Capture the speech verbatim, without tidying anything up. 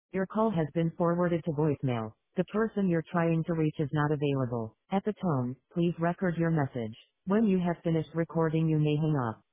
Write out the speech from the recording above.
Your call has been forwarded to voicemail. The person you're trying to reach is not available. At the tone, please record your message. When you have finished recording, you may hang up.